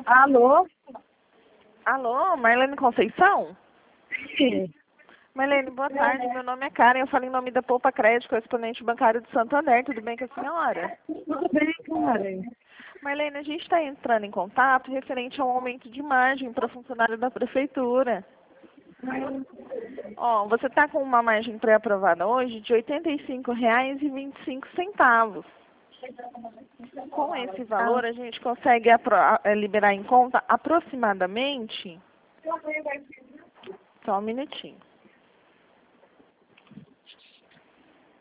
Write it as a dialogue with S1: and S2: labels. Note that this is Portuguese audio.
S1: Alô?
S2: Alô, Marlene Conceição?
S1: Sim.
S2: Marlene, boa tarde. Meu nome é Karen. Eu falo em nome da Poupa Crédito, correspondente bancário de Santander. Tudo bem com a senhora?
S1: Tudo bem, Karen?
S2: Marlene, a gente está entrando em contato referente ao aumento de margem para funcionário da prefeitura. Ó, você está com uma margem pré-aprovada hoje de R$ 85,25. Com esse valor, a gente consegue liberar em conta aproximadamente... Só um minutinho.